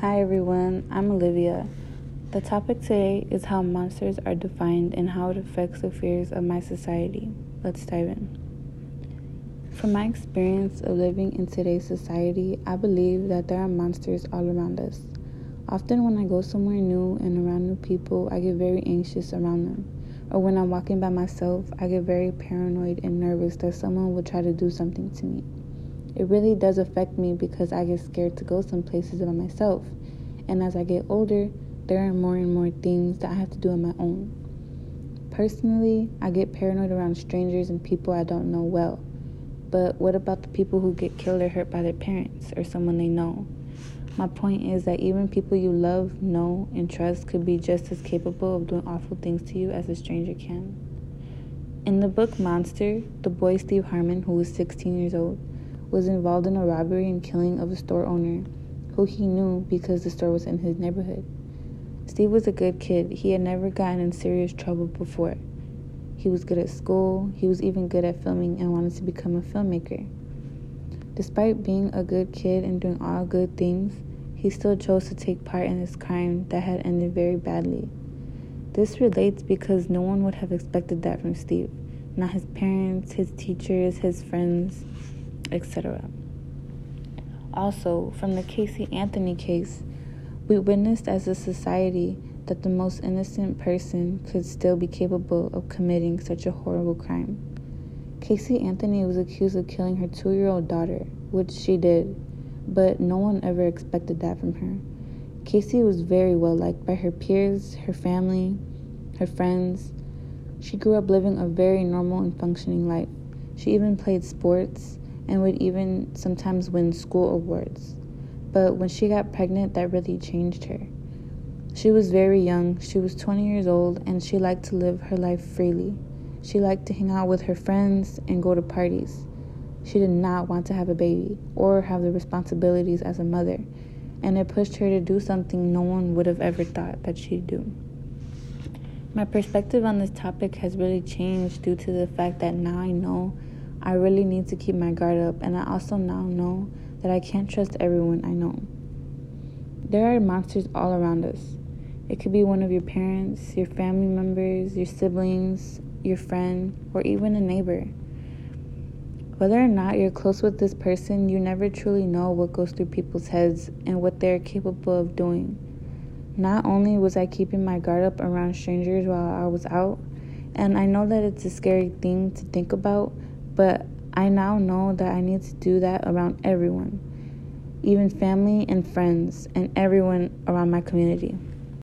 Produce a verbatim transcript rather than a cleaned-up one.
Hi everyone, I'm Olivia. The topic today is how monsters are defined and how it affects the fears of my society. Let's dive in. From my experience of living in today's society, I believe that there are monsters all around us. Often when I go somewhere new and around new people, I get very anxious around them. Or when I'm walking by myself, I get very paranoid and nervous that someone will try to do something to me. It really does affect me because I get scared to go some places by myself. And as I get older, there are more and more things that I have to do on my own. Personally, I get paranoid around strangers and people I don't know well. But what about the people who get killed or hurt by their parents or someone they know? My point is that even people you love, know, and trust could be just as capable of doing awful things to you as a stranger can. In the book Monster, the boy Steve Harmon, who was sixteen years old, was involved in a robbery and killing of a store owner who he knew because the store was in his neighborhood. Steve was a good kid. He had never gotten in serious trouble before. He was good at school. He was even good at filming and wanted to become a filmmaker. Despite being a good kid and doing all good things, he still chose to take part in this crime that had ended very badly. This relates because no one would have expected that from Steve. Not his parents, his teachers, his friends, et cetera. Also, from the Casey Anthony case, we witnessed as a society that the most innocent person could still be capable of committing such a horrible crime. Casey Anthony was accused of killing her two-year-old daughter, which she did, but no one ever expected that from her. Casey was very well liked by her peers, her family, her friends. She grew up living a very normal and functioning life. She even played sports and would even sometimes win school awards. But when she got pregnant, that really changed her. She was very young. She was twenty years old, and she liked to live her life freely. She liked to hang out with her friends and go to parties. She did not want to have a baby or have the responsibilities as a mother, and it pushed her to do something no one would have ever thought that she'd do. My perspective on this topic has really changed due to the fact that now I know I really need to keep my guard up, and I also now know that I can't trust everyone I know. There are monsters all around us. It could be one of your parents, your family members, your siblings, your friend, or even a neighbor. Whether or not you're close with this person, you never truly know what goes through people's heads and what they're capable of doing. Not only was I keeping my guard up around strangers while I was out, and I know that it's a scary thing to think about, but I now know that I need to do that around everyone, even family and friends and everyone around my community.